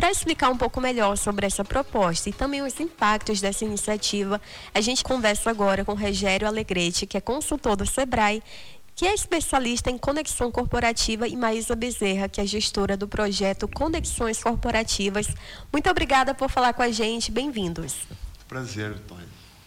para explicar um pouco melhor sobre essa proposta e também os impactos dessa iniciativa, a gente conversa agora com Rogério Alegrete, que é consultor do Sebrae, que é especialista em conexão corporativa, e Maísa Bezerra, que é gestora do projeto Conexões Corporativas. Muito obrigada por falar com a gente. Bem-vindos. Prazer, Vitória.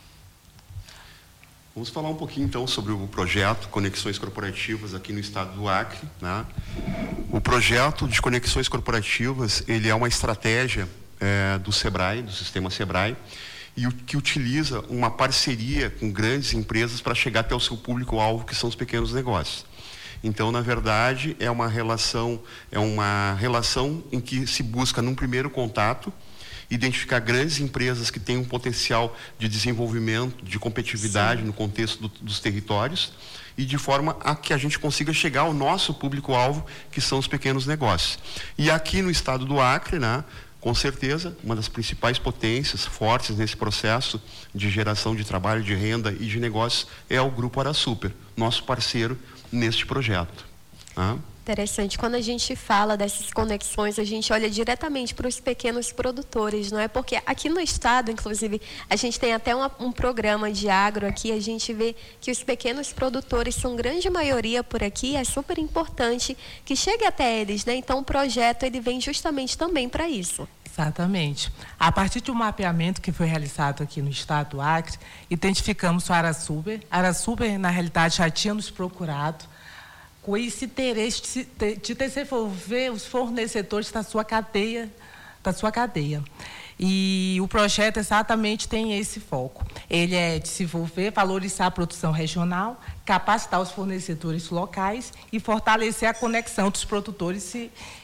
Vamos falar um pouquinho, então, sobre o projeto Conexões Corporativas aqui no estado do Acre, né? O projeto de Conexões Corporativas, ele é uma estratégia do Sebrae, do sistema Sebrae, e que utiliza uma parceria com grandes empresas para chegar até o seu público-alvo, que são os pequenos negócios. Então, na verdade, é uma relação em que se busca, num primeiro contato, identificar grandes empresas que têm um potencial de desenvolvimento, de competitividade no contexto dos territórios, e de forma a que a gente consiga chegar ao nosso público-alvo, que são os pequenos negócios. E aqui no estado do Acre, né, com certeza, uma das principais potências fortes nesse processo de geração de trabalho, de renda e de negócios é o Grupo Arasuper, nosso parceiro neste projeto. Interessante. Quando a gente fala dessas conexões, a gente olha diretamente para os pequenos produtores, não é? Porque aqui no estado, inclusive, a gente tem até um programa de agro aqui, a gente vê que os pequenos produtores são grande maioria por aqui, é super importante que chegue até eles, né? Então, o projeto, ele vem justamente também para isso. Exatamente. A partir de um mapeamento que foi realizado aqui no estado do Acre, identificamos o Arasuper. Arasuper, na realidade, já tinha nos procurado com esse interesse de desenvolver os fornecedores da sua cadeia. E o projeto exatamente tem esse foco. Ele é desenvolver, valorizar a produção regional, capacitar os fornecedores locais e fortalecer a conexão dos produtores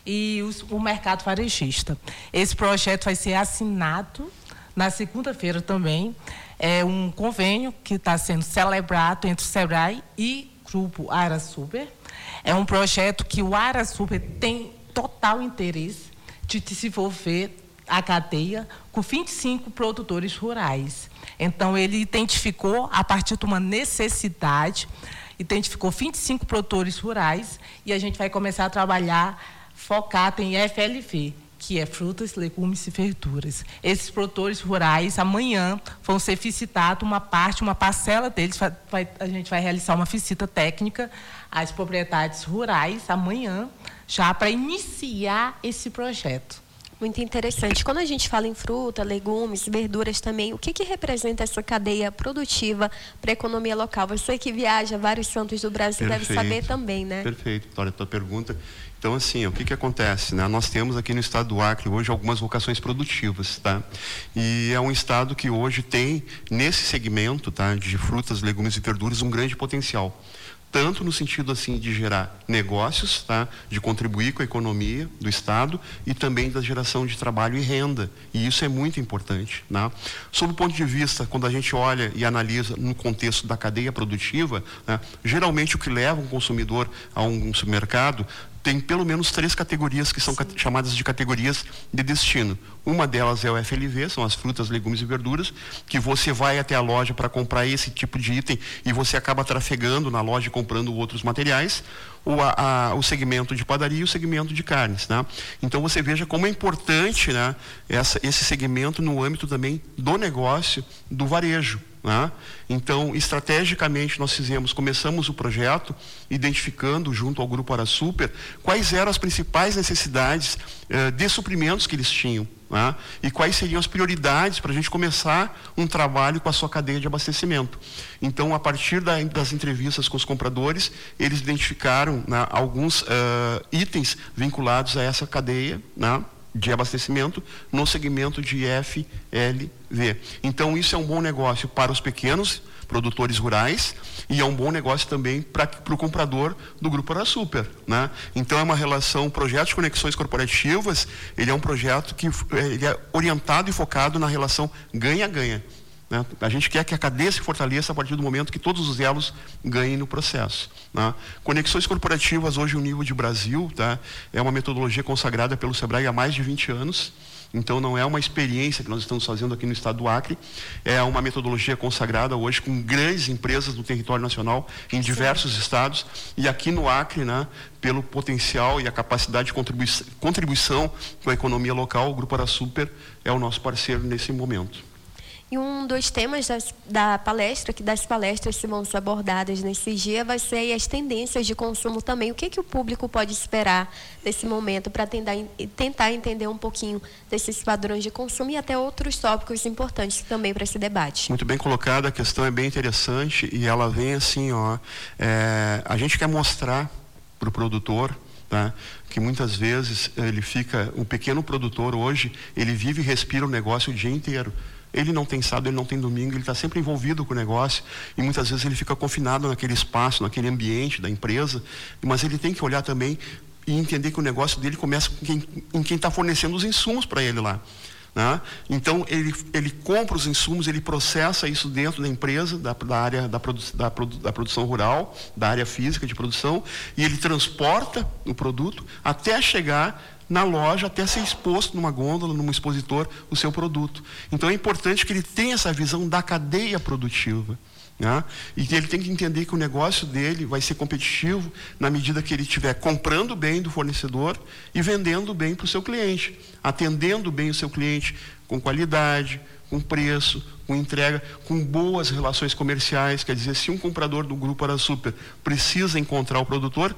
e o mercado varejista. Esse projeto vai ser assinado na segunda-feira também. É um convênio que está sendo celebrado entre o Sebrae e o Grupo Arasuper. É um projeto que o Arasuper tem total interesse de desenvolver a cadeia com 25 produtores rurais. Então, ele identificou, a partir de uma necessidade, identificou 25 produtores rurais e a gente vai começar a trabalhar focado em FLV, que é frutas, legumes e verduras. Esses produtores rurais, amanhã, vão ser visitados uma parcela deles, a gente vai realizar uma visita técnica às propriedades rurais, amanhã, já para iniciar esse projeto. Muito interessante. Quando a gente fala em fruta, legumes, verduras também, o que representa essa cadeia produtiva para a economia local? Você que viaja a vários cantos do Brasil deve saber também, né? Perfeito, Vitória, a tua pergunta. Então, assim, o que acontece, né? Nós temos aqui no estado do Acre hoje algumas vocações produtivas, tá? E é um estado que hoje tem, nesse segmento, tá, de frutas, legumes e verduras, um grande potencial. Tanto no sentido assim de gerar negócios, tá? De contribuir com a economia do estado e também da geração de trabalho e renda. E isso é muito importante, né? Sob o ponto de vista, quando a gente olha e analisa no contexto da cadeia produtiva, né? Geralmente o que leva um consumidor a um supermercado tem pelo menos 3 categorias que são chamadas de categorias de destino. Uma delas é o FLV, são as frutas, legumes e verduras, que você vai até a loja para comprar esse tipo de item e você acaba trafegando na loja e comprando outros materiais, ou o segmento de padaria e o segmento de carnes, né? Então você veja como é importante, né, esse segmento no âmbito também do negócio, do varejo, né? Então, estrategicamente, começamos o projeto identificando, junto ao Grupo Arasuper, quais eram as principais necessidades de suprimentos que eles tinham, né? E quais seriam as prioridades para a gente começar um trabalho com a sua cadeia de abastecimento. Então, a partir das entrevistas com os compradores, eles identificaram, né, alguns itens vinculados a essa cadeia, né, de abastecimento no segmento de FLV. Então, isso é um bom negócio para os pequenos produtores rurais e é um bom negócio também para o comprador do Grupo Arasuper, né? Então, é uma relação, o projeto de conexões corporativas, ele é um projeto que ele é orientado e focado na relação ganha-ganha, né? A gente quer que a cadeia se fortaleça a partir do momento que todos os elos ganhem no processo, né? Conexões corporativas, hoje, o nível de Brasil, tá? É uma metodologia consagrada pelo Sebrae há mais de 20 anos. Então, não é uma experiência que nós estamos fazendo aqui no estado do Acre, é uma metodologia consagrada hoje com grandes empresas do território nacional, em diversos estados, e aqui no Acre, né, pelo potencial e a capacidade de contribuição com a economia local, o Grupo Arasuper é o nosso parceiro nesse momento. E um dos temas das palestras que vão ser abordadas nesse dia vai ser as tendências de consumo também. O que o público pode esperar desse momento para tentar entender um pouquinho desses padrões de consumo e até outros tópicos importantes também para esse debate. Muito bem colocada, a questão é bem interessante e ela vem assim, a gente quer mostrar para o produtor, tá, que muitas vezes ele fica, um pequeno produtor hoje, ele vive e respira o negócio o dia inteiro. Ele não tem sábado, ele não tem domingo, ele está sempre envolvido com o negócio e muitas vezes ele fica confinado naquele espaço, naquele ambiente da empresa, mas ele tem que olhar também e entender que o negócio dele começa em quem está fornecendo os insumos para ele lá, né? Então ele compra os insumos, ele processa isso dentro da empresa, da área da produção rural, da área física de produção, e ele transporta o produto até chegar na loja, até ser exposto numa gôndola, num expositor, o seu produto. Então é importante que ele tenha essa visão da cadeia produtiva, né? E ele tem que entender que o negócio dele vai ser competitivo na medida que ele estiver comprando bem do fornecedor e vendendo bem para o seu cliente, atendendo bem o seu cliente com qualidade, com preço, com entrega, com boas relações comerciais. Quer dizer, se um comprador do Grupo Arasuper precisa encontrar o produtor,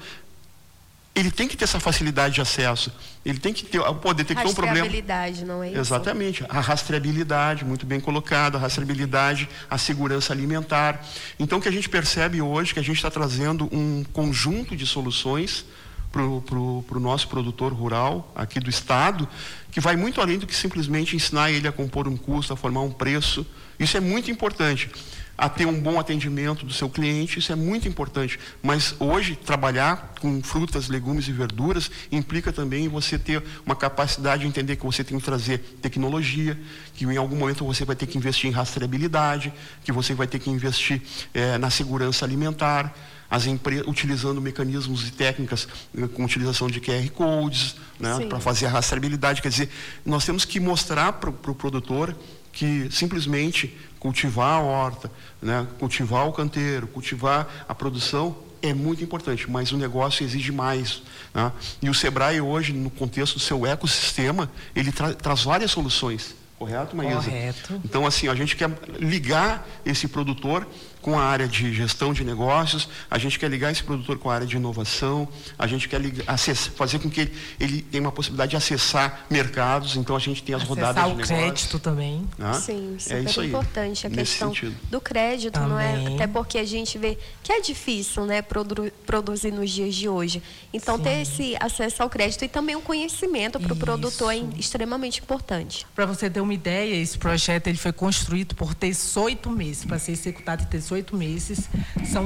ele tem que ter essa facilidade de acesso, ele tem que poder ter um problema. Rastreabilidade, não é isso? Exatamente, a rastreabilidade, muito bem colocada, a rastreabilidade, a segurança alimentar. Então, o que a gente percebe hoje, que a gente está trazendo um conjunto de soluções para o nosso produtor rural aqui do estado, que vai muito além do que simplesmente ensinar ele a compor um custo, a formar um preço. Isso é muito importante. A ter um bom atendimento do seu cliente, isso é muito importante. Mas hoje, trabalhar com frutas, legumes e verduras implica também você ter uma capacidade de entender que você tem que trazer tecnologia, que em algum momento você vai ter que investir em rastreabilidade, que você vai ter que investir na segurança alimentar, utilizando mecanismos e técnicas com utilização de QR Codes, né, para fazer a rastreabilidade. Quer dizer, nós temos que mostrar para o produtor que simplesmente cultivar a horta, né, cultivar o canteiro, cultivar a produção é muito importante, mas o negócio exige mais, né? E o Sebrae hoje, no contexto do seu ecossistema, ele traz várias soluções, correto, Maísa? Correto. Então, assim, a gente quer ligar esse produtor com a área de gestão de negócios, a gente quer ligar esse produtor com a área de inovação, a gente quer fazer com que ele tenha uma possibilidade de acessar mercados, então a gente tem as rodadas de negócios. Acessar o crédito também. Ah, sim, super isso aí, importante a questão sentido. do crédito, também. não é? Até porque a gente vê que é difícil, né, produzir nos dias de hoje. Então, ter esse acesso ao crédito e também o conhecimento para o produtor é extremamente importante. Para você ter uma ideia, esse projeto ele foi construído por 18 meses, para ser executado em 18 meses, são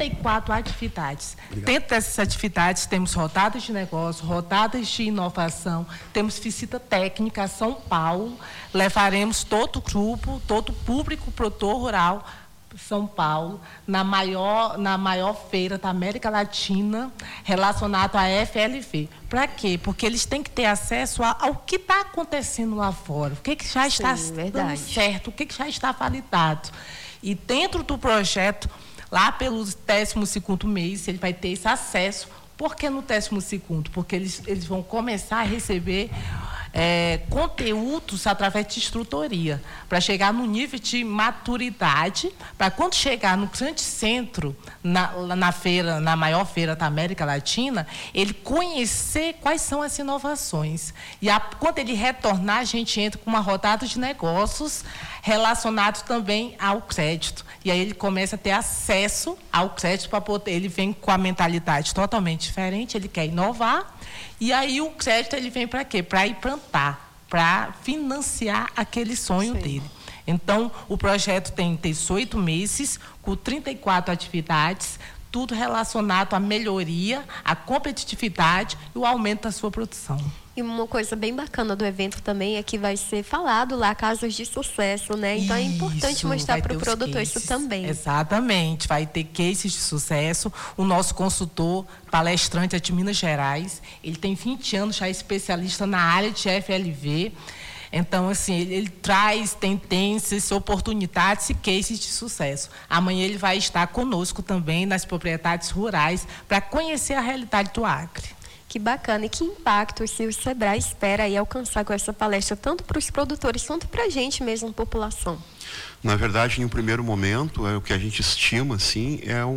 34 atividades. Obrigado. Dentro dessas atividades temos rodadas de negócio, rodadas de inovação, temos visita técnica a São Paulo, levaremos todo o grupo, todo o público produtor rural São Paulo, na maior feira da América Latina relacionado à FLV. Para quê? Porque eles têm que ter acesso ao que está acontecendo lá fora, o que já está dando certo, o que já está validado. E dentro do projeto, lá pelo 12º mês, ele vai ter esse acesso. Por que no 12º? Porque eles vão começar a receber conteúdos através de instrutoria, para chegar no nível de maturidade, para quando chegar no grande centro, na maior feira da América Latina, ele conhecer quais são as inovações. E quando ele retornar, a gente entra com uma rodada de negócios relacionados também ao crédito. E aí ele começa a ter acesso ao crédito para poder. Ele vem com a mentalidade totalmente diferente, ele quer inovar. E aí o crédito ele vem para quê? Para ir plantar, para financiar aquele sonho dele. Então, o projeto tem 18 meses, com 34 atividades, tudo relacionado à melhoria, à competitividade e o aumento da sua produção. E uma coisa bem bacana do evento também é que vai ser falado lá casos de sucesso, né? Então é importante mostrar para o produtor isso também. Exatamente, vai ter cases de sucesso. O nosso consultor, palestrante é de Minas Gerais, ele tem 20 anos, já é especialista na área de FLV. Então, assim, ele traz tendências, oportunidades e cases de sucesso. Amanhã ele vai estar conosco também nas propriedades rurais para conhecer a realidade do Acre. Que bacana. E que impacto se o Sebrae espera aí alcançar com essa palestra, tanto para os produtores quanto para a gente mesmo, população? Na verdade, em um primeiro momento, o que a gente estima, assim,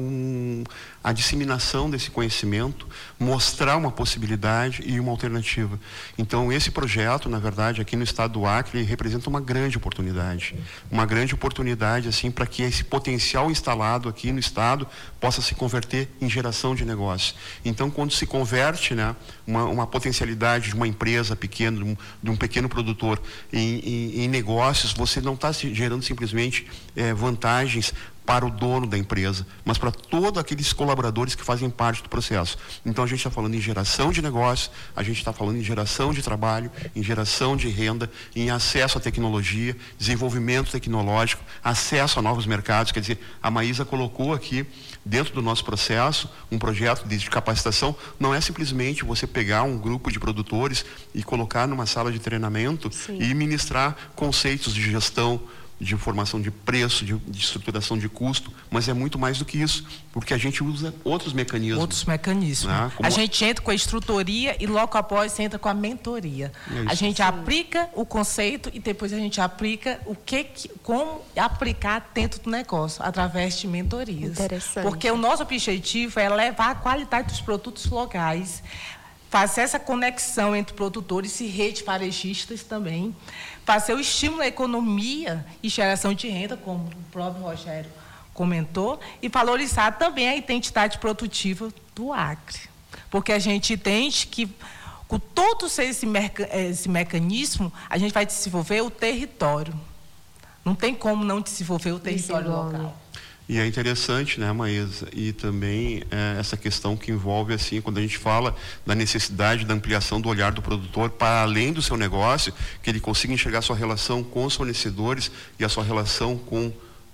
a disseminação desse conhecimento, mostrar uma possibilidade e uma alternativa. Então, esse projeto, na verdade, aqui no estado do Acre, representa uma grande oportunidade. Uma grande oportunidade, assim, para que esse potencial instalado aqui no estado possa se converter em geração de negócio. Então, quando se converte, né, uma potencialidade de uma empresa pequena, de um pequeno produtor em negócios, você não está gerando simplesmente vantagens para o dono da empresa, mas para todos aqueles colaboradores que fazem parte do processo. Então a gente está falando em geração de negócio, a gente está falando em geração de trabalho, em geração de renda, em acesso à tecnologia, desenvolvimento tecnológico, acesso a novos mercados. Quer dizer, a Maísa colocou aqui dentro do nosso processo um projeto de capacitação. Não é simplesmente você pegar um grupo de produtores e colocar numa sala de treinamento e ministrar conceitos de gestão, de informação de preço, de estruturação de custo, mas é muito mais do que isso, porque a gente usa outros mecanismos. Né? A gente entra com a instrutoria e logo após entra com a mentoria. A gente aplica o conceito e depois a gente aplica como aplicar dentro do negócio, através de mentorias. Interessante. Porque o nosso objetivo é levar a qualidade dos produtos locais, fazer essa conexão entre produtores e redes varejistas também, fazer o estímulo à economia e geração de renda, como o próprio Rogério comentou, e valorizar também a identidade produtiva do Acre. Porque a gente entende que, com todo esse mecanismo, a gente vai desenvolver o território. Não tem como não desenvolver o território local. E é interessante, né, Maísa, e também essa questão que envolve, assim, quando a gente fala da necessidade da ampliação do olhar do produtor para além do seu negócio, que ele consiga enxergar a sua relação com os fornecedores e a sua relação com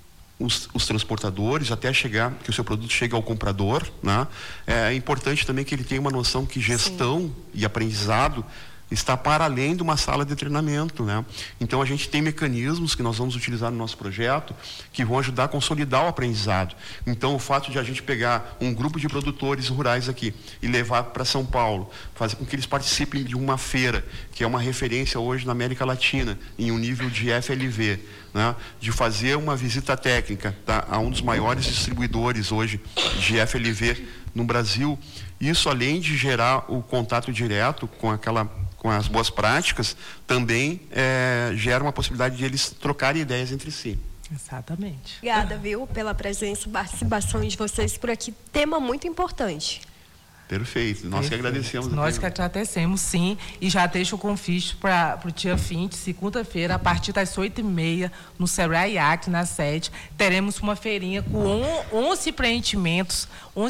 os transportadores, até chegar, que o seu produto chegue ao comprador, né? É importante também que ele tenha uma noção que gestão e aprendizado está para além de uma sala de treinamento, né? Então a gente tem mecanismos que nós vamos utilizar no nosso projeto que vão ajudar a consolidar o aprendizado. Então o fato de a gente pegar um grupo de produtores rurais aqui e levar para São Paulo, fazer com que eles participem de uma feira, que é uma referência hoje na América Latina, em um nível de FLV, né? De fazer uma visita técnica, tá, a um dos maiores distribuidores hoje de FLV no Brasil. Isso, além de gerar o contato direto com as boas práticas, também gera uma possibilidade de eles trocarem ideias entre si. Exatamente. Obrigada, viu, pela presença e participação de vocês por aqui. Tema muito importante. Perfeito. Nós que agradecemos. Nós que agradecemos, sim. E já deixo o convite para o dia 20, segunda-feira, a partir das 8h30, no Sebrae Acre, na sede. Teremos uma feirinha com 11 empreendimentos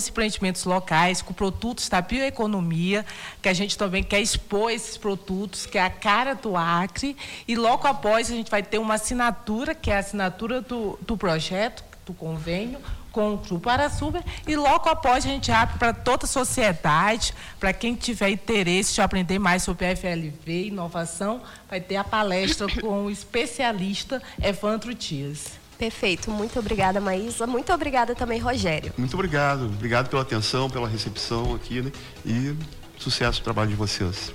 locais, com produtos da bioeconomia, que a gente também quer expor esses produtos, que é a cara do Acre. E logo após a gente vai ter uma assinatura, que é a assinatura do projeto, do convênio, com o Grupo Araçuba, e logo após a gente abre para toda a sociedade, para quem tiver interesse de aprender mais sobre FLV e inovação, vai ter a palestra com o especialista Evandro Dias. Perfeito, muito obrigada, Maísa, muito obrigada também, Rogério. Muito obrigado pela atenção, pela recepção aqui, né? E sucesso no trabalho de vocês.